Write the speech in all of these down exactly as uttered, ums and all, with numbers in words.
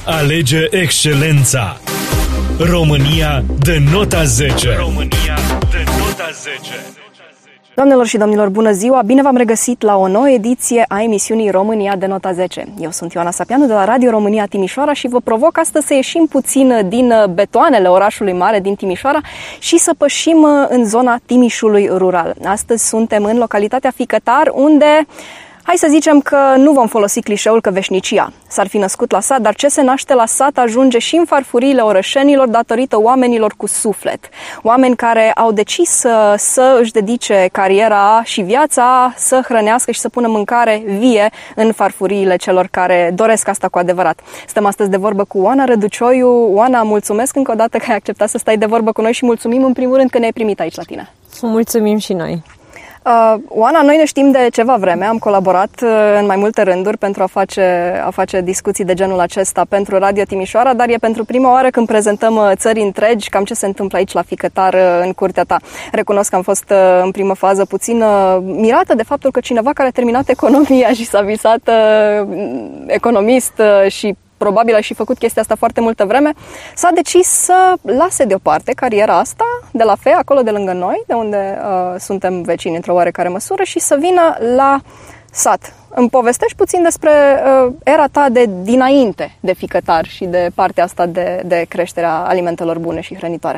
Alege excelența. România de nota zece. România de nota zece. Doamnelor și domnilor, bună ziua! Bine v-am regăsit la o nouă ediție a emisiunii România de nota zece. Eu sunt Ioana Sapianu de la Radio România Timișoara și vă provoc astăzi să ieșim puțin din betoanele orașului mare din Timișoara și să pășim în zona Timișului rural. Astăzi suntem în localitatea Ficătar, unde... hai să zicem că nu vom folosi clișeul că veșnicia s-ar fi născut la sat, dar ce se naște la sat ajunge și în farfuriile orășenilor datorită oamenilor cu suflet. Oameni care au decis să, să își dedice cariera și viața, să hrănească și să pună mâncare vie în farfuriile celor care doresc asta cu adevărat. Stăm astăzi de vorbă cu Oana Răducioiu. Oana, mulțumesc încă o dată că ai acceptat să stai de vorbă cu noi și mulțumim în primul rând că ne-ai primit aici la tine. Mulțumim și noi. Uh, Oana, noi ne știm de ceva vreme, am colaborat uh, în mai multe rânduri pentru a face, a face discuții de genul acesta pentru Radio Timișoara, dar e pentru prima oară când prezentăm uh, țări întregi cam ce se întâmplă aici la Ficătar uh, în curtea ta. Recunosc că am fost uh, în primă fază puțin uh, mirată de faptul că cineva care a terminat economia și s-a visat uh, economist uh, și probabil a și făcut chestia asta foarte multă vreme, s-a decis să lase deoparte cariera asta de la F E, acolo de lângă noi, de unde uh, suntem vecini într-o oarecare măsură, și să vină la sat. Îmi povestești puțin despre uh, era ta de dinainte de Ficătar și de partea asta de, de creșterea alimentelor bune și hrănitoare.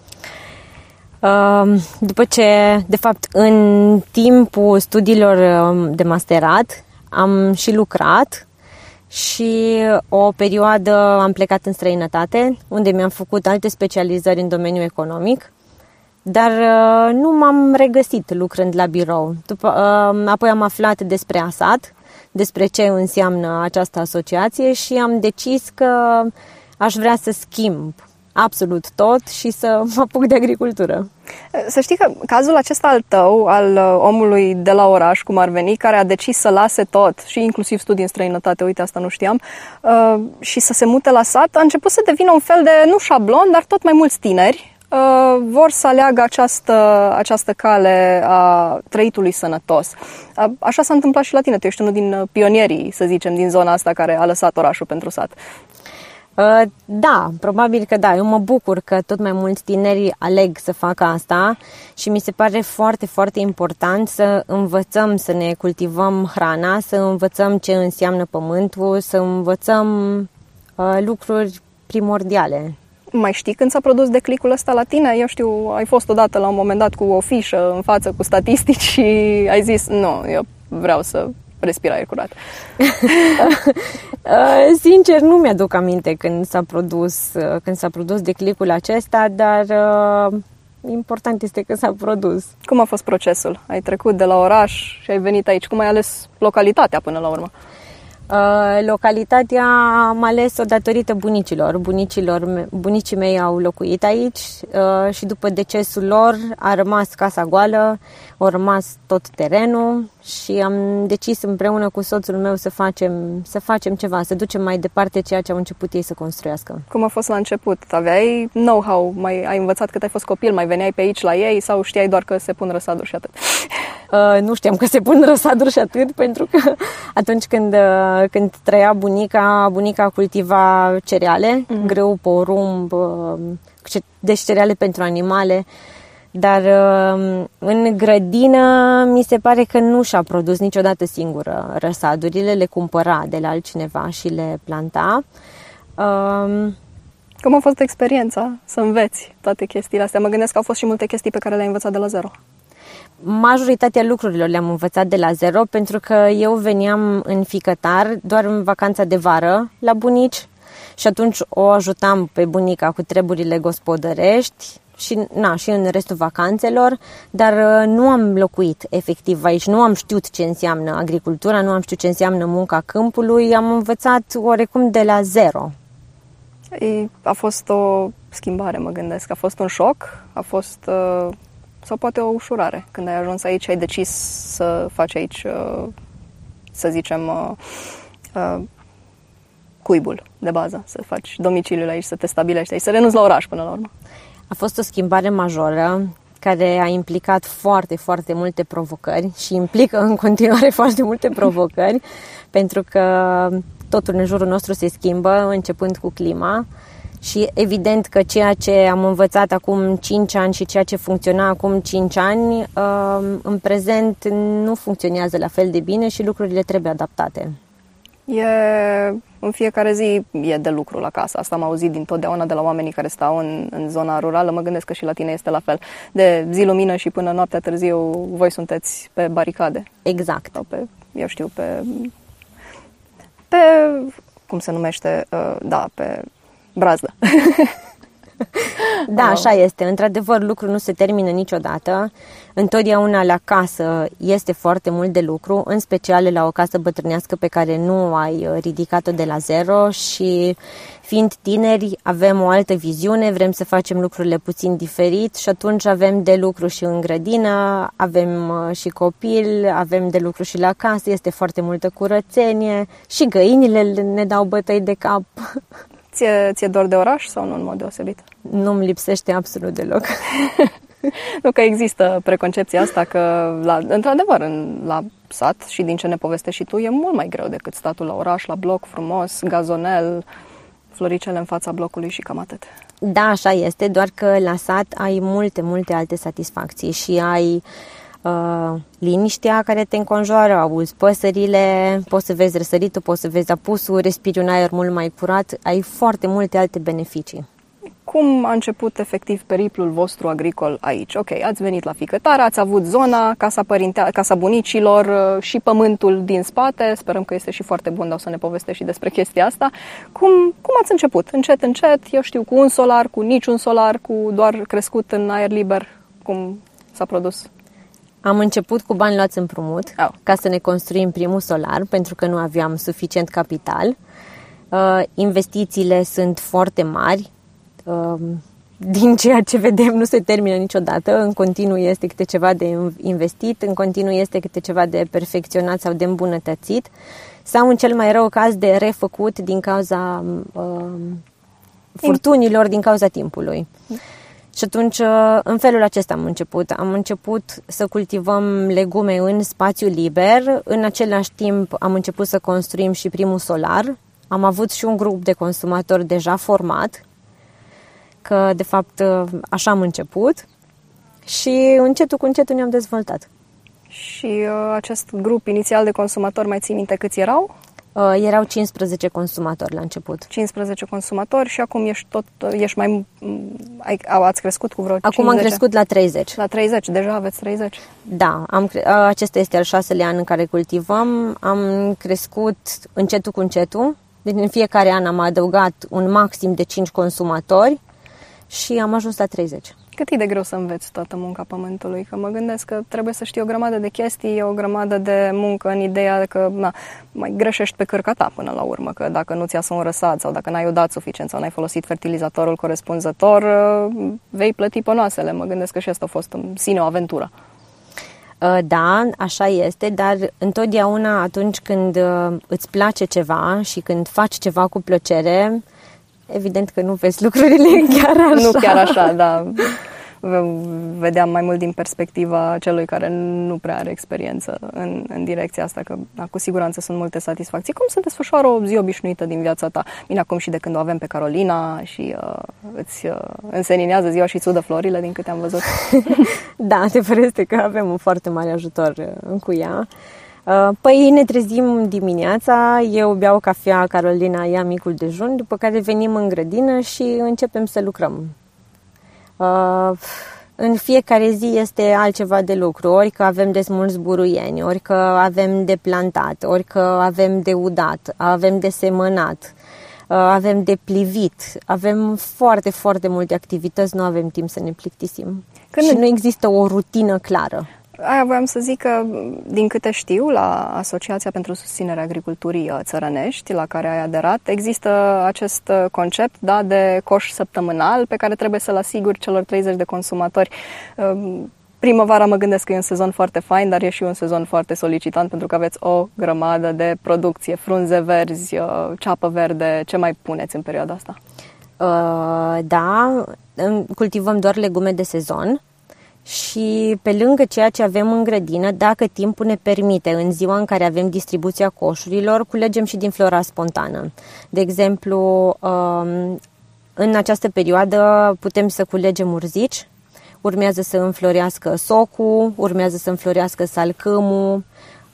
Uh, după ce, de fapt, în timpul studiilor de masterat am și lucrat și o perioadă am plecat în străinătate, unde mi-am făcut alte specializări în domeniul economic, dar uh, nu m-am regăsit lucrând la birou. După, uh, apoi am aflat despre ASAT, despre ce înseamnă această asociație și am decis că aș vrea să schimb absolut tot și să mă apuc de agricultură. Să știi că cazul acesta al tău, al omului de la oraș, cum ar veni, care a decis să lase tot, și inclusiv studii în străinătate, uite, asta nu știam, uh, și să se mute la sat, a început să devină un fel de, nu șablon, dar tot mai mulți tineri uh, vor să aleagă această, această cale a trăitului sănătos. Uh, așa s-a întâmplat și la tine, tu ești unul din pionierii, să zicem, din zona asta care a lăsat orașul pentru sat. Da, probabil că da. Eu mă bucur că tot mai mulți tineri aleg să facă asta și mi se pare foarte, foarte important să învățăm să ne cultivăm hrana, să învățăm ce înseamnă pământul, să învățăm uh, lucruri primordiale. Mai știi când s-a produs declicul ăsta la tine? Eu știu, ai fost odată la un moment dat cu o fișă în față cu statistici și ai zis, nu, eu vreau să respir aer curat. Sincer, nu mi-aduc aminte când s-a produs, când s-a produs declicul acesta, dar important este că s-a produs. Cum a fost procesul? Ai trecut de la oraș și ai venit aici. Cum ai ales localitatea până la urmă? Localitatea am ales-o datorită bunicilor. Bunicilor, bunicii mei au locuit aici și după decesul lor a rămas casa goală, a rămas tot terenul și am decis împreună cu soțul meu să facem, să facem ceva, să ducem mai departe ceea ce au început ei să construiască. Cum a fost la început? Aveai know-how? Mai ai învățat cât ai fost copil? Mai veneai pe aici la ei sau știai doar că se pun răsaduri și atât? Uh, nu știam că se pun răsaduri și atât, pentru că atunci când, uh, când trăia bunica, bunica cultiva cereale, mm. grâu, porumb, uh, deci cereale pentru animale, dar uh, în grădină mi se pare că nu și-a produs niciodată singură răsadurile, le cumpăra de la altcineva și le planta. Uh, Cum a fost experiența să înveți toate chestiile astea? Mă gândesc că au fost și multe chestii pe care le-ai învățat de la zero. Majoritatea lucrurilor le-am învățat de la zero, pentru că eu veneam în Ficătar doar în vacanța de vară la bunici și atunci o ajutam pe bunica cu treburile gospodărești și, na, și în restul vacanțelor, dar nu am locuit efectiv aici, nu am știut ce înseamnă agricultura, nu am știut ce înseamnă munca câmpului, am învățat oarecum de la zero. A fost o schimbare, mă gândesc, a fost un șoc, a fost... Uh... sau poate o ușurare. Când ai ajuns aici, ai decis să faci aici, să zicem, cuibul de bază, să faci domiciliul aici, să te stabilești aici, să renunți la oraș până la urmă. A fost o schimbare majoră. care a implicat foarte, foarte multe provocări și implică în continuare foarte multe provocări, pentru că totul în jurul nostru se schimbă, începând cu clima. Și evident că ceea ce am învățat acum cinci ani și ceea ce funcționa acum cinci ani, în prezent nu funcționează la fel de bine și lucrurile trebuie adaptate. E, în fiecare zi e de lucru la casă. Asta am auzit dintotdeauna de la oamenii care stau în, în zona rurală. Mă gândesc că și la tine este la fel. De zi lumină și până noaptea târziu voi sunteți pe baricade. Exact. Sau pe, eu știu, pe... pe cum se numește? Da, pe... brazdă. Da, așa este. Într-adevăr, lucrul nu se termină niciodată. Întotdeauna la casă este foarte mult de lucru, în special la o casă bătrânească pe care nu ai ridicat-o de la zero și fiind tineri avem o altă viziune, vrem să facem lucrurile puțin diferit și atunci avem de lucru și în grădină, avem și copil, avem de lucru și la casă, este foarte multă curățenie și găinile ne dau bătăi de cap. Ție, ție dor de oraș sau nu în mod deosebit? Nu-mi lipsește absolut deloc. Nu că există preconcepția asta că, la, într-adevăr, în, la sat și din ce ne povestești și tu, e mult mai greu decât statul la oraș, la bloc frumos, gazonel, floricele în fața blocului și cam atât. Da, așa este, doar că la sat ai multe, multe alte satisfacții și ai uh, liniștea care te înconjoară, auzi păsările, poți să vezi răsăritul, poți să vezi apusul, respiri un aer mult mai curat, ai foarte multe alte beneficii. Cum a început efectiv periplul vostru agricol aici? Ok, ați venit la Ficătare, ați avut zona, casa, părintea, casa bunicilor și pământul din spate. Sperăm că este și foarte bun, dar o să ne povestești și despre chestia asta. Cum, cum ați început? Încet, încet, eu știu, cu un solar, cu niciun solar, cu doar crescut în aer liber? Cum s-a produs? Am început cu bani luați împrumut oh. ca să ne construim primul solar, pentru că nu aveam suficient capital. Uh, investițiile sunt foarte mari. Din ceea ce vedem nu se termină niciodată, în continuu este câte ceva de investit, în continuu este câte ceva de perfecționat sau de îmbunătățit sau în cel mai rău caz de refăcut din cauza uh, furtunilor, din cauza timpului. Și atunci în felul acesta am început. Am început să cultivăm legume în spațiu liber, în același timp am început să construim și primul solar, am avut și un grup de consumatori deja format, că de fapt așa am început și încetul cu încetul ne-am dezvoltat. Și uh, acest grup inițial de consumatori, mai ții minte câți erau? Uh, erau cincisprezece consumatori la început. cincisprezece consumatori și acum ești tot, ești mai, ai, ați crescut cu vreo Acum cincizeci? Am crescut la treizeci. La treizeci, deja aveți treizeci? Da, am, acesta este al șaselea an în care cultivăm, am crescut încetul cu încetul, deci în fiecare an am adăugat un maxim de cinci consumatori și am ajuns la treizeci. Cât e de greu să înveți toată munca pământului? Că mă gândesc că trebuie să știi o grămadă de chestii, o grămadă de muncă în ideea că na, mai greșești pe cărca ta până la urmă, că dacă nu ți iasă un răsad sau dacă n-ai udat suficient sau n-ai folosit fertilizatorul corespunzător, vei plăti pănoasele. Mă gândesc că și asta a fost în sine o aventură. Da, așa este, dar întotdeauna atunci când îți place ceva și când faci ceva cu plăcere, evident că nu vezi lucrurile chiar așa. Nu chiar așa, da. Vedeam mai mult din perspectiva celui care nu prea are experiență în, în direcția asta, că da, cu siguranță sunt multe satisfacții. Cum se desfășoară o zi obișnuită din viața ta? Bine, acum și de când o avem pe Carolina și uh, îți uh, înseninează ziua și îți udă florile, din câte am văzut. Da, adevărul este că avem un foarte mare ajutor cu ea. Păi ne trezim dimineața, eu beau cafea, Carolina ia micul dejun, după care venim în grădină și începem să lucrăm. În fiecare zi este altceva de lucru, ori că avem de smuls buruieni, ori că avem de plantat, ori că avem de udat, avem de semănat, avem de plivit, avem foarte, foarte multe activități, nu avem timp să ne plictisim. Când și nu există o rutină clară. Aia voiam să zic că, din câte știu, la Asociația pentru Susținerea Agriculturii Țărănești, la care ai aderat, există acest concept, da, de coș săptămânal pe care trebuie să-l asiguri celor treizeci de consumatori. Primăvara mă gândesc că e un sezon foarte fain, dar e și un sezon foarte solicitant pentru că aveți o grămadă de producție, frunze verzi, ceapă verde. Ce mai puneți în perioada asta? Uh, da, cultivăm doar legume de sezon. Și pe lângă ceea ce avem în grădină, dacă timpul ne permite, în ziua în care avem distribuția coșurilor, culegem și din flora spontană. De exemplu, în această perioadă putem să culegem urzici, urmează să înflorească socul, urmează să înflorească salcâmul.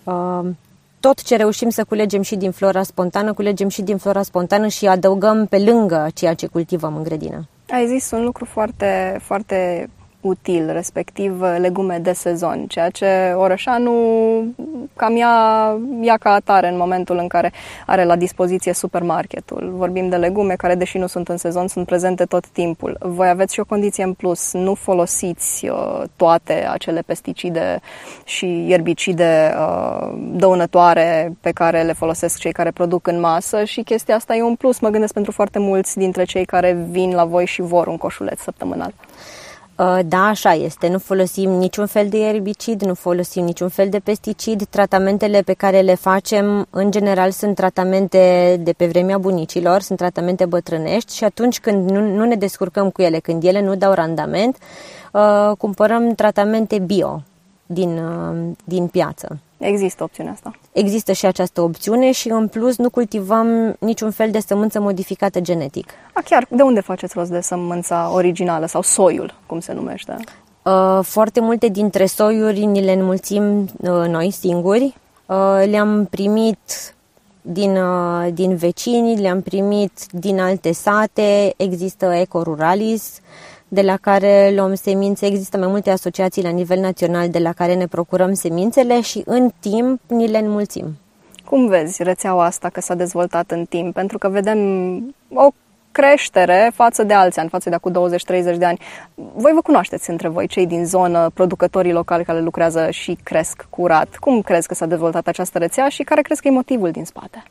Tot ce reușim să culegem și din flora spontană, culegem și din flora spontană și adăugăm pe lângă ceea ce cultivăm în grădină. Ai zis un lucru foarte, foarte util, respectiv legume de sezon, ceea ce orășanul cam ia, ia ca atare în momentul în care are la dispoziție supermarketul. Vorbim de legume care, deși nu sunt în sezon, sunt prezente tot timpul. Voi aveți și o condiție în plus, nu folosiți uh, toate acele pesticide și ierbicide uh, dăunătoare pe care le folosesc cei care produc în masă și chestia asta e un plus, mă gândesc, pentru foarte mulți dintre cei care vin la voi și vor un coșuleț săptămânal. Da, așa este. Nu folosim niciun fel de erbicid, nu folosim niciun fel de pesticid. Tratamentele pe care le facem, în general, sunt tratamente de pe vremea bunicilor, sunt tratamente bătrânești și atunci când nu, nu ne descurcăm cu ele, când ele nu dau randament, uh, cumpărăm tratamente bio din, uh, din piață. Există opțiunea asta. Există și această opțiune și în plus nu cultivăm niciun fel de sămânță modificată genetic. A, chiar? De unde faceți rost de sămânța originală sau soiul, cum se numește? Uh, foarte multe dintre soiuri ni le înmulțim uh, noi singuri. Uh, le-am primit din, uh, din vecini, le-am primit din alte sate, există Eco Ruralis, de la care luăm semințe. Există mai multe asociații la nivel național de la care ne procurăm semințele și în timp ni le înmulțim. Cum vezi rețeaua asta că s-a dezvoltat în timp? Pentru că vedem o creștere față de alți ani, față de acum douăzeci treizeci de ani. Voi vă cunoașteți între voi, cei din zonă, producătorii locali care lucrează și cresc curat. Cum crezi că s-a dezvoltat această rețea și care crezi că e motivul din spate?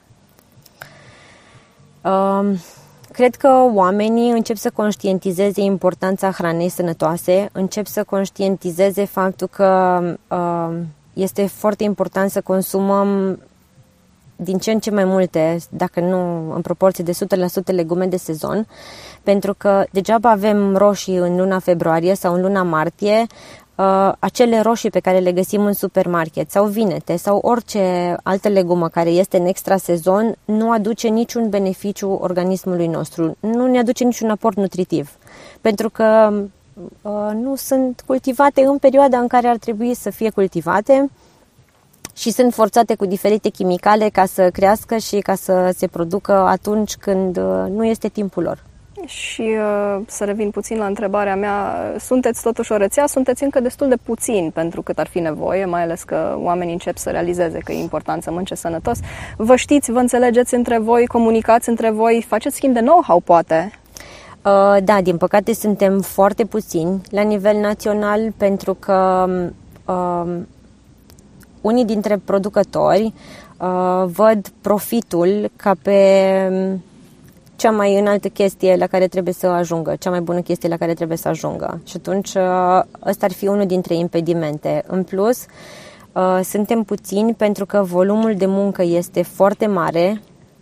Um... Cred că oamenii încep să conștientizeze importanța hranei sănătoase, încep să conștientizeze faptul că uh, este foarte important să consumăm din ce în ce mai multe, dacă nu în proporție de o sută la sută legume de sezon, pentru că degeaba avem roșii în luna februarie sau în luna martie, Uh, acele roșii pe care le găsim în supermarket sau vinete sau orice altă legumă care este în extra sezon nu aduce niciun beneficiu organismului nostru, nu ne aduce niciun aport nutritiv, pentru că uh, nu sunt cultivate în perioada în care ar trebui să fie cultivate și sunt forțate cu diferite chimicale ca să crească și ca să se producă atunci când uh, nu este timpul lor. Și uh, să revin puțin la întrebarea mea, sunteți totuși o rețea, sunteți încă destul de puțin pentru cât ar fi nevoie, mai ales că oamenii încep să realizeze că e important să mănânce sănătos. Vă știți, vă înțelegeți între voi, comunicați între voi, faceți schimb de know-how, poate? Uh, da, din păcate suntem foarte puțini la nivel național pentru că uh, unii dintre producători uh, văd profitul ca pe cea mai înaltă chestie la care trebuie să ajungă, cea mai bună chestie la care trebuie să ajungă. Și atunci ăsta ar fi unul dintre impedimente. În plus, suntem puțini pentru că volumul de muncă este foarte mare,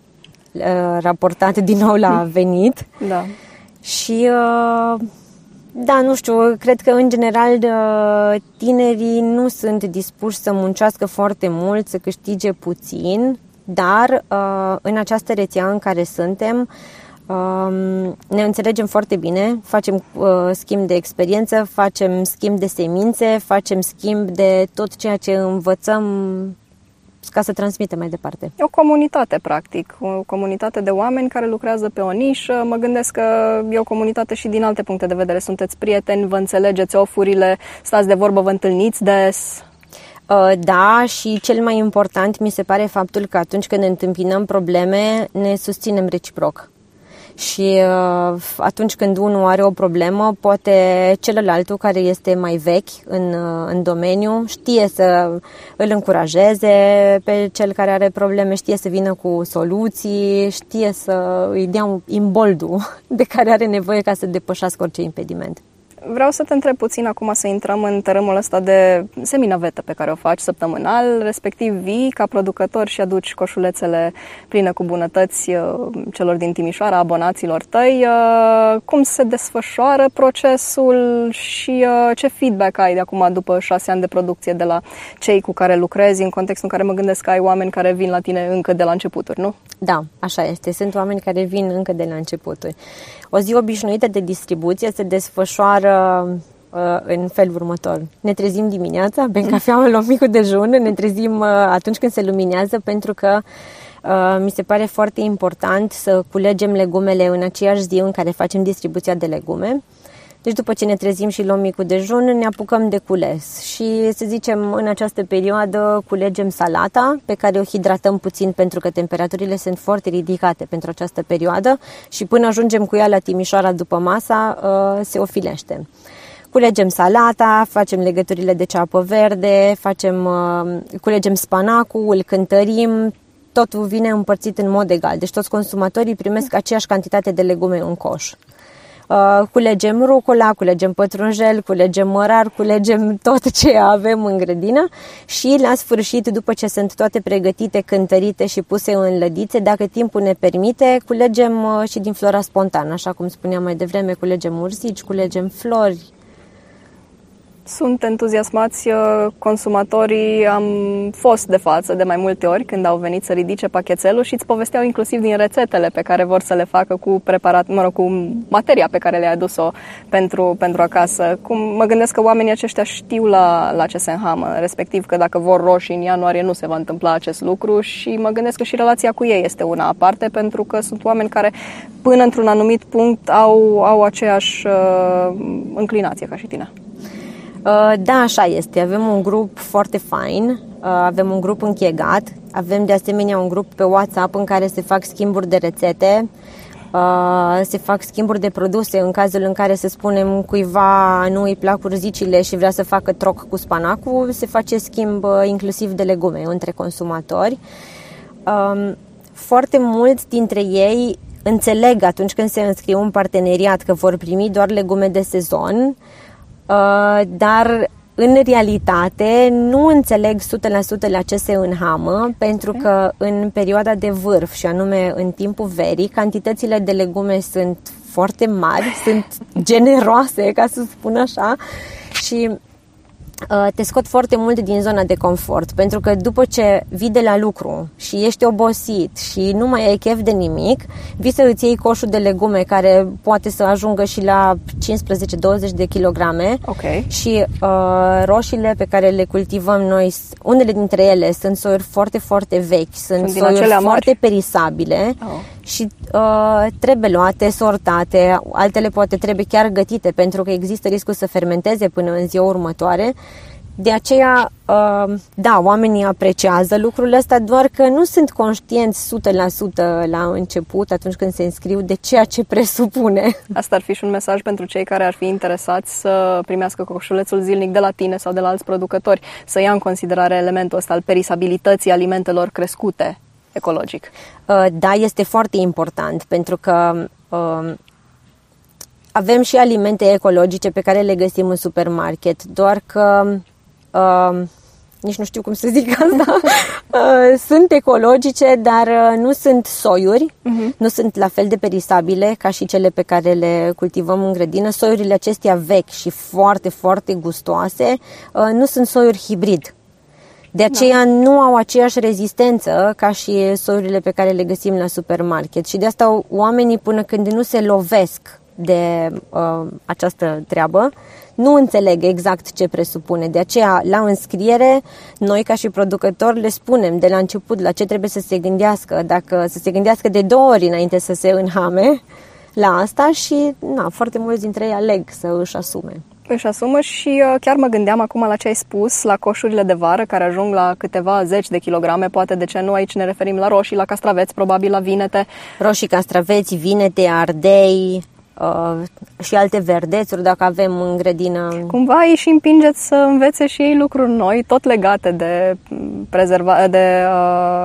raportat din nou la venit. Da. Și da, nu știu, cred că în general tinerii nu sunt dispuși să muncească foarte mult, să câștige puțin, dar în această rețea în care suntem ne înțelegem foarte bine, facem schimb de experiență, facem schimb de semințe, facem schimb de tot ceea ce învățăm ca să transmitem mai departe. E o comunitate, practic, o comunitate de oameni care lucrează pe o nișă. Mă gândesc că e o comunitate și din alte puncte de vedere. Sunteți prieteni, vă înțelegeți ofurile, stați de vorbă, vă întâlniți des. Da, și cel mai important mi se pare faptul că atunci când ne întâmpinăm probleme, ne susținem reciproc. Și atunci când unul are o problemă, poate celălalt care este mai vechi în, în domeniu știe să îl încurajeze pe cel care are probleme, știe să vină cu soluții, știe să îi dea imboldul de care are nevoie ca să depășească orice impediment. Vreau să te întreb puțin acum, să intrăm în tărâmul ăsta de seminavetă pe care o faci săptămânal, respectiv vii ca producător și aduci coșulețele pline cu bunătăți celor din Timișoara, abonaților tăi. Cum se desfășoară procesul și ce feedback ai de acum, după șase ani de producție, de la cei cu care lucrezi, în contextul în care mă gândesc că ai oameni care vin la tine încă de la începuturi, nu? Da, așa este. Sunt oameni care vin încă de la începuturi. O zi obișnuită de distribuție se desfășoară uh, în felul următor. Ne trezim dimineața, bem cafeaua, luăm micul dejun, ne trezim uh, atunci când se luminează, pentru că uh, mi se pare foarte important să culegem legumele în aceeași zi în care facem distribuția de legume. Deci după ce ne trezim și luăm micul dejun, ne apucăm de cules și, să zicem, în această perioadă culegem salata, pe care o hidratăm puțin pentru că temperaturile sunt foarte ridicate pentru această perioadă și până ajungem cu ea la Timișoara după masa, se ofilește. Culegem salata, facem legăturile de ceapă verde, facem, culegem spanacul, îl cântărim, totul vine împărțit în mod egal, deci toți consumatorii primesc aceeași cantitate de legume în coș. Uh, culegem rucola, culegem pătrunjel, culegem mărar, culegem tot ce avem în grădină și la sfârșit, după ce sunt toate pregătite, cântărite și puse în lădițe, dacă timpul ne permite, culegem uh, și din flora spontană, așa cum spuneam mai devreme, culegem urzici, culegem flori. Sunt entuziasmați consumatorii, am fost de față de mai multe ori când au venit să ridice pachetelul și îți povesteau inclusiv din rețetele pe care vor să le facă cu preparat, mă rog, cu materia pe care le-ai adus-o pentru, pentru acasă. Cum, mă gândesc că oamenii aceștia știu la, la ce se înhamă, respectiv că dacă vor roșii în ianuarie nu se va întâmpla acest lucru și mă gândesc că și relația cu ei este una aparte, pentru că sunt oameni care până într-un anumit punct au, au aceeași uh, înclinație ca și tine. Da, așa este. Avem un grup foarte fain, avem un grup închegat, avem de asemenea un grup pe WhatsApp în care se fac schimburi de rețete, se fac schimburi de produse în cazul în care, să spunem, cuiva nu îi plac urzicile și vrea să facă troc cu spanacul, se face schimb inclusiv de legume între consumatori. Foarte mulți dintre ei înțeleg atunci când se înscriu un parteneriat că vor primi doar legume de sezon, dar în realitate nu înțeleg o sută la sută la ce se înhamă, pentru că în perioada de vârf, și anume în timpul verii, cantitățile de legume sunt foarte mari, sunt generoase, ca să spun așa, și te scot foarte mult din zona de confort, pentru că după ce vii de la lucru și ești obosit și nu mai ai chef de nimic, vii să îți iei coșul de legume care poate să ajungă și la cincisprezece douăzeci de kilograme. Okay. Și uh, roșiile pe care le cultivăm noi, unele dintre ele sunt soiuri foarte, foarte vechi, sunt, sunt soiuri foarte mari, perisabile. Oh. Și uh, trebuie luate, sortate, altele poate trebuie chiar gătite, pentru că există riscul să fermenteze până în ziua următoare. De aceea, uh, da, oamenii apreciază lucrurile astea, doar că nu sunt conștienți o sută la sută la început, atunci când se înscriu, de ceea ce presupune. Asta ar fi și un mesaj pentru cei care ar fi interesați să primească coșulețul zilnic de la tine sau de la alți producători, să ia în considerare elementul ăsta al perisabilității alimentelor crescute ecologic. Da, este foarte important, pentru că uh, avem și alimente ecologice pe care le găsim în supermarket, doar că uh, nici nu știu cum să zic asta, uh, sunt ecologice, dar uh, nu sunt soiuri, uh-huh. nu sunt la fel de perisabile ca și cele pe care le cultivăm în grădină. Soiurile acestea vechi și foarte, foarte gustoase uh, nu sunt soiuri hibrid. De aceea da. nu au aceeași rezistență ca și soiurile pe care le găsim la supermarket. Și de asta oamenii, până când nu se lovesc de uh, această treabă, nu înțeleg exact ce presupune. De aceea, la înscriere, noi ca și producători le spunem de la început la ce trebuie să se gândească, dacă să se gândească de două ori înainte să se înhame la asta și na, foarte mulți dintre ei aleg să își asume. Își asumă și chiar mă gândeam acum la ce ai spus, la coșurile de vară care ajung la câteva zeci de kilograme, poate de ce nu, aici ne referim la roșii, la castraveți, probabil la vinete. Roșii, castraveți, vinete, ardei uh, și alte verdețuri dacă avem în grădină. Cumva ei și împingeți să învețe și ei lucruri noi, tot legate de prezerva, de uh,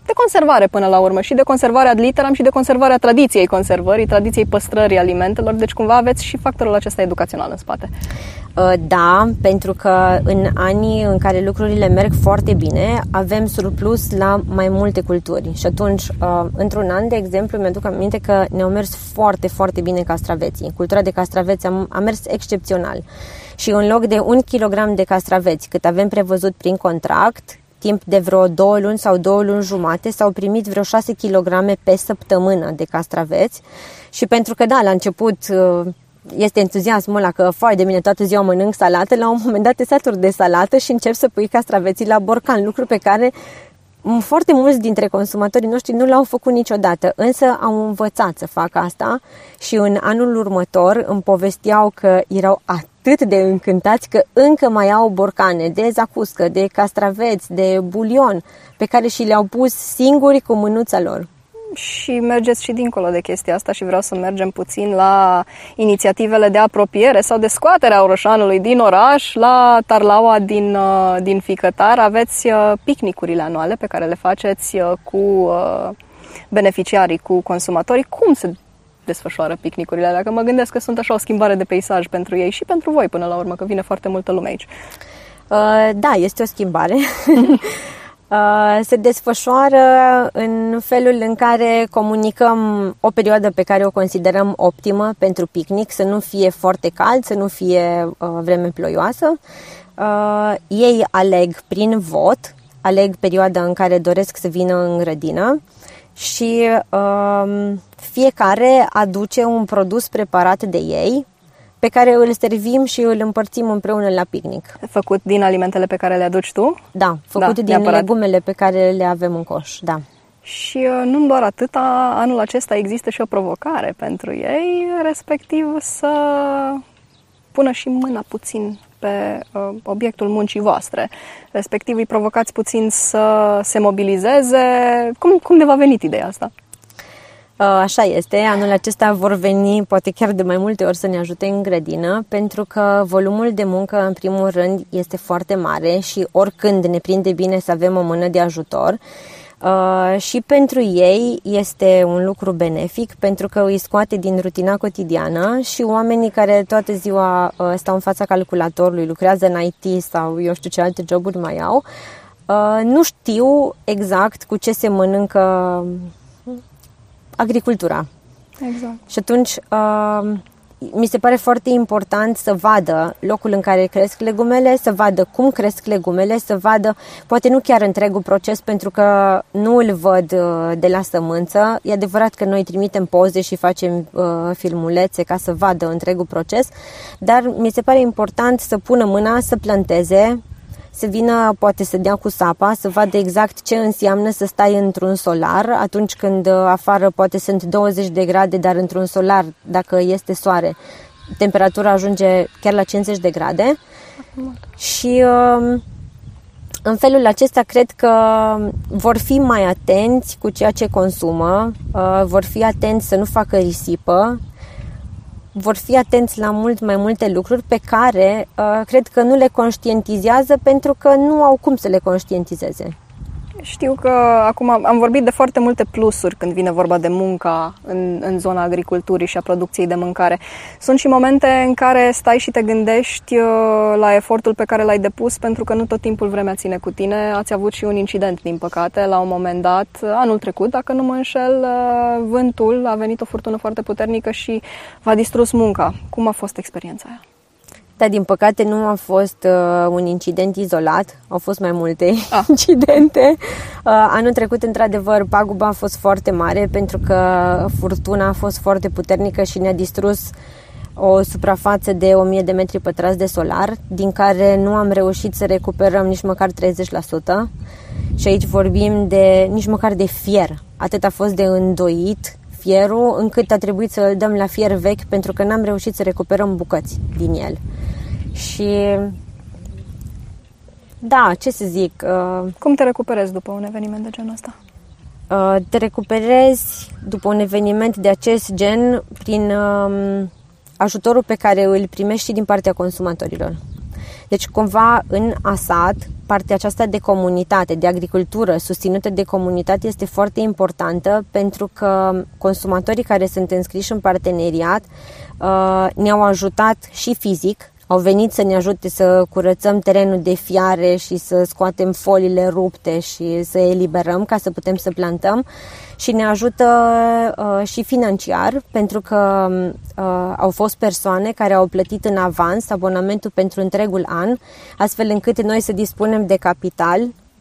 de conservare până la urmă, și de conservare ad literam și de conservarea tradiției conservării, tradiției păstrării alimentelor, deci cumva aveți și factorul acesta educațional în spate. Da, pentru că în anii în care lucrurile merg foarte bine, avem surplus la mai multe culturi și atunci, într-un an, de exemplu, mi-aduc aminte că ne-au mers foarte, foarte bine castraveții. Cultura de castraveți a, a mers excepțional și în loc de un kilogram de castraveți, cât avem prevăzut prin contract, timp de vreo două luni sau două luni jumate, s-au primit vreo șase kilograme pe săptămână de castraveți și pentru că, da, la început este entuziasmul ăla că foarte de mine toată ziua mănânc salată, la un moment dat te saturi de salată și începi să pui castraveții la borcan, lucru pe care foarte mulți dintre consumatorii noștri nu l-au făcut niciodată, însă au învățat să facă asta și în anul următor îmi povesteau că erau atât de încântați că încă mai au borcane de zacuscă, de castraveți, de bulion, pe care și le-au pus singuri cu mânuța lor. Și mergeți și dincolo de chestia asta și vreau să mergem puțin la inițiativele de apropiere sau de scoaterea Orășanului din oraș, la Tarlaua din, din Ficătar. Aveți picnicurile anuale pe care le faceți cu beneficiarii, cu consumatorii. Cum se desfășoară picnicurile? Dacă mă gândesc că sunt așa o schimbare de peisaj pentru ei și pentru voi până la urmă, că vine foarte multă lume aici. Da, este o schimbare. Se desfășoară în felul în care comunicăm o perioadă pe care o considerăm optimă pentru picnic, să nu fie foarte cald, să nu fie uh, vreme ploioasă. Uh, ei aleg prin vot, aleg perioada în care doresc să vină în grădină și uh, fiecare aduce un produs preparat de ei, pe care îl servim și îl împărțim împreună la picnic. Făcut din alimentele pe care le aduci tu? Da, făcut da, din neapărat. Legumele pe care le avem în coș, da. Și nu doar atâta, anul acesta există și o provocare pentru ei, respectiv să pună și mâna puțin pe uh, obiectul muncii voastre. Respectiv îi provocați puțin să se mobilizeze. Cum, cum ne va venit ideea asta? Așa este, anul acesta vor veni poate chiar de mai multe ori să ne ajute în grădină, pentru că volumul de muncă în primul rând este foarte mare și oricând ne prinde bine să avem o mână de ajutor. Și pentru ei este un lucru benefic, pentru că îi scoate din rutina cotidiană și oamenii care toată ziua stau în fața calculatorului, lucrează în I T sau eu știu ce alte joburi mai au, nu știu exact cu ce se mănâncă agricultura. Exact. Și atunci uh, mi se pare foarte important să vadă locul în care cresc legumele, să vadă cum cresc legumele, să vadă, poate nu chiar întregul proces, pentru că nu îl văd uh, de la sămânță. E adevărat că noi trimitem poze și facem uh, filmulețe ca să vadă întregul proces, dar mi se pare important să pună mâna, să planteze, să vină, poate să dea cu sapa, să vadă exact ce înseamnă să stai într-un solar, atunci când afară poate sunt douăzeci de grade, dar într-un solar, dacă este soare, temperatura ajunge chiar la cincizeci de grade. Și în felul acesta cred că vor fi mai atenți cu ceea ce consumă, vor fi atenți să nu facă risipă, vor fi atenți la mult mai multe lucruri pe care uh, cred că nu le conștientizează pentru că nu au cum să le conștientizeze. Știu că acum am vorbit de foarte multe plusuri când vine vorba de munca în, în zona agriculturii și a producției de mâncare. Sunt și momente în care stai și te gândești la efortul pe care l-ai depus, pentru că nu tot timpul vremea ține cu tine. Ați avut și un incident, din păcate, la un moment dat, anul trecut, dacă nu mă înșel, vântul, a venit o furtună foarte puternică și v-a distrus munca. Cum a fost experiența aia? Da, din păcate nu a fost uh, un incident izolat, au fost mai multe ah. incidente. Uh, anul trecut, într-adevăr, paguba a fost foarte mare pentru că furtuna a fost foarte puternică și ne-a distrus o suprafață de o mie de metri pătrați de solar, din care nu am reușit să recuperăm nici măcar treizeci la sută. Și aici vorbim de nici măcar de fier. Atât a fost de îndoit fierul, încât a trebuit să îl dăm la fier vechi pentru că n-am reușit să recuperăm bucăți din el. Și da, ce să zic... Uh, Cum te recuperezi după un eveniment de genul ăsta? Uh, te recuperezi după un eveniment de acest gen prin uh, ajutorul pe care îl primești și din partea consumatorilor. Deci cumva în A S A D partea aceasta de comunitate, de agricultură susținută de comunitate este foarte importantă, pentru că consumatorii care sunt înscriși în parteneriat uh, ne-au ajutat și fizic. Au venit să ne ajute să curățăm terenul de fiare și să scoatem foliile rupte și să eliberăm ca să putem să plantăm, și ne ajută uh, și financiar, pentru că uh, au fost persoane care au plătit în avans abonamentul pentru întregul an, astfel încât noi să dispunem de capital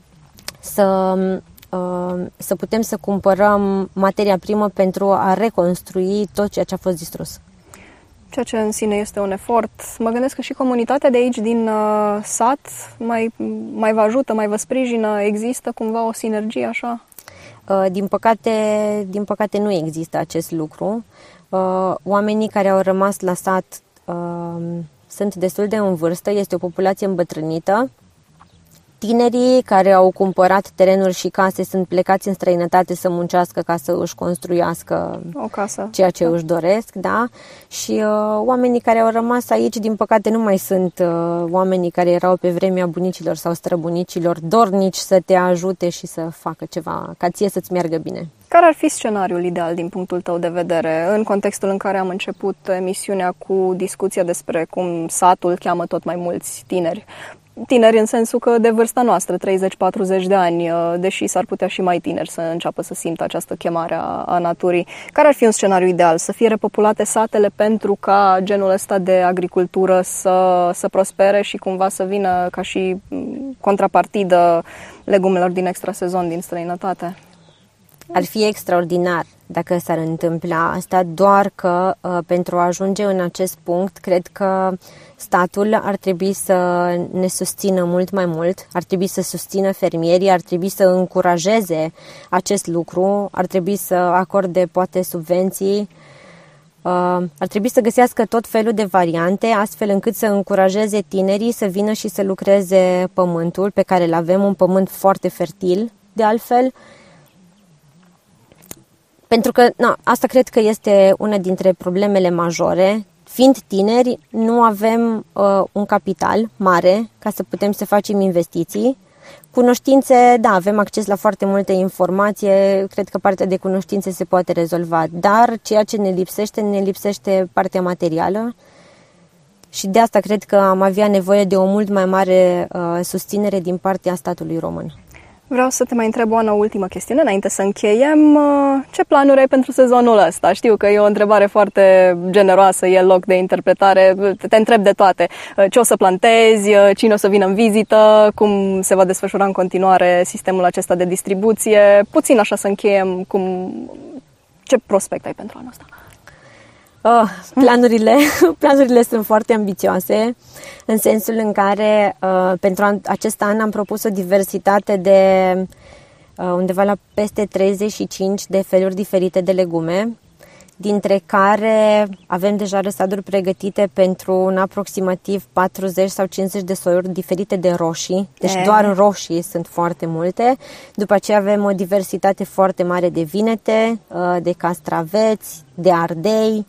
să, uh, să putem să cumpărăm materia primă pentru a reconstrui tot ceea ce a fost distrus. Ceea ce în sine este un efort. Mă gândesc că și comunitatea de aici din uh, sat mai, mai vă ajută, mai vă sprijină. Există cumva o sinergie așa? Uh, din păcate, din păcate nu există acest lucru. Uh, oamenii care au rămas la sat uh, sunt destul de în vârstă, este o populație îmbătrânită. Tinerii care au cumpărat terenuri și case sunt plecați în străinătate să muncească ca să își construiască o casă, ceea ce da. își doresc, da? Și uh, oamenii care au rămas aici, din păcate, nu mai sunt uh, oamenii care erau pe vremea bunicilor sau străbunicilor dornici să te ajute și să facă ceva ca ție să-ți meargă bine. Care ar fi scenariul ideal din punctul tău de vedere, în contextul în care am început emisiunea cu discuția despre cum satul cheamă tot mai mulți tineri? Tineri în sensul că de vârsta noastră, treizeci patruzeci de ani, deși s-ar putea și mai tineri să înceapă să simtă această chemare a, a naturii. Care ar fi un scenariu ideal? Să fie repopulate satele pentru ca genul ăsta de agricultură să, să prospere și cumva să vină ca și contrapartidă legumelor din extrasezon din străinătate? Ar fi extraordinar dacă s-ar întâmpla asta, doar că pentru a ajunge în acest punct, cred că statul ar trebui să ne susțină mult mai mult, ar trebui să susțină fermierii, ar trebui să încurajeze acest lucru, ar trebui să acorde poate subvenții, ar trebui să găsească tot felul de variante, astfel încât să încurajeze tinerii să vină și să lucreze pământul pe care îl avem, un pământ foarte fertil, de altfel. Pentru că na, asta cred că este una dintre problemele majore. Fiind tineri, nu avem uh, un capital mare ca să putem să facem investiții. Cunoștințe, da, avem acces la foarte multe informație, cred că partea de cunoștințe se poate rezolva, dar ceea ce ne lipsește, ne lipsește partea materială și de asta cred că am avea nevoie de o mult mai mare uh, susținere din partea statului român. Vreau să te mai întreb o ultimă chestiune înainte să încheiem. Ce planuri ai pentru sezonul ăsta? Știu că e o întrebare foarte generoasă, e loc de interpretare. Te întreb de toate. Ce o să plantezi? Cine o să vină în vizită? Cum se va desfășura în continuare sistemul acesta de distribuție? Puțin așa să încheiem. Cum... Ce prospect ai pentru anul ăsta? Oh, planurile, planurile sunt foarte ambițioase, în sensul în care uh, pentru an, acest an am propus o diversitate de uh, undeva la peste treizeci și cinci de feluri diferite de legume, dintre care avem deja răsaduri pregătite pentru un aproximativ patruzeci sau cincizeci de soiuri diferite de roșii, deci e. doar roșii sunt foarte multe. După aceea avem o diversitate foarte mare de vinete, uh, de castraveți, de ardei.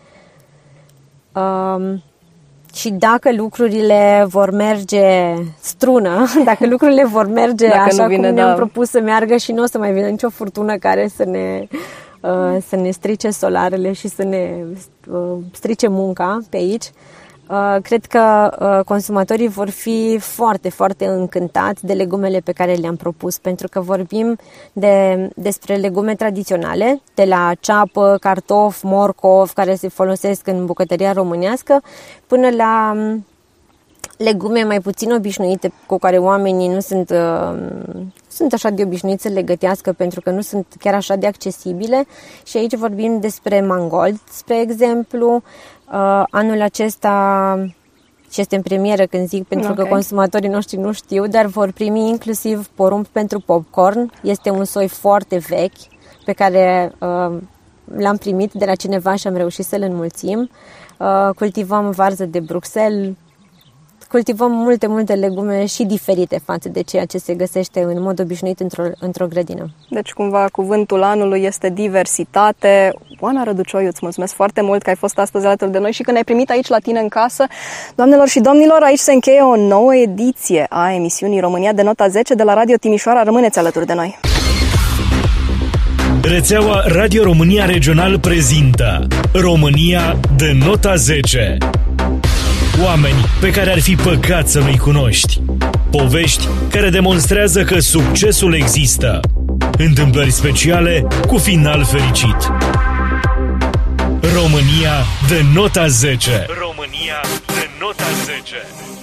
Um, și dacă lucrurile vor merge strună, dacă lucrurile vor merge dacă așa vine, cum ne-am da. propus să meargă și nu o să mai vină nicio furtună care să ne, uh, să ne strice solarele și să ne uh, strice munca pe aici, uh, cred că uh, consumatorii vor fi foarte, foarte încântați de legumele pe care le-am propus, pentru că vorbim de, despre legume tradiționale, de la ceapă, cartof, morcov, care se folosesc în bucătăria românească, până la legume mai puțin obișnuite, cu care oamenii nu sunt, uh, sunt așa de obișnuiți să le gătească, pentru că nu sunt chiar așa de accesibile. Și aici vorbim despre mangold, spre exemplu. Uh, anul acesta, și este în premieră când zic, pentru okay. că consumatorii noștri nu știu, dar vor primi inclusiv porumb pentru popcorn. Este un soi foarte vechi pe care uh, l-am primit de la cineva și am reușit să-l înmulțim. Uh, cultivăm varză de Bruxelles, cultivăm multe, multe legume și diferite față de ceea ce se găsește în mod obișnuit într-o, într-o grădină. Deci, cumva, cuvântul anului este diversitate. Oana Răducioiu, îți mulțumesc foarte mult că ai fost astăzi alături de noi și că ne-ai primit aici la tine în casă. Doamnelor și domnilor, aici se încheie o nouă ediție a emisiunii România de Nota zece de la Radio Timișoara. Rămâneți alături de noi! Rețeaua Radio România Regional prezintă România de Nota zece. Oameni pe care ar fi păcat să nu-i cunoști. Povești care demonstrează că succesul există. Întâmplări speciale cu final fericit. România de Nota zece. România de Nota zece.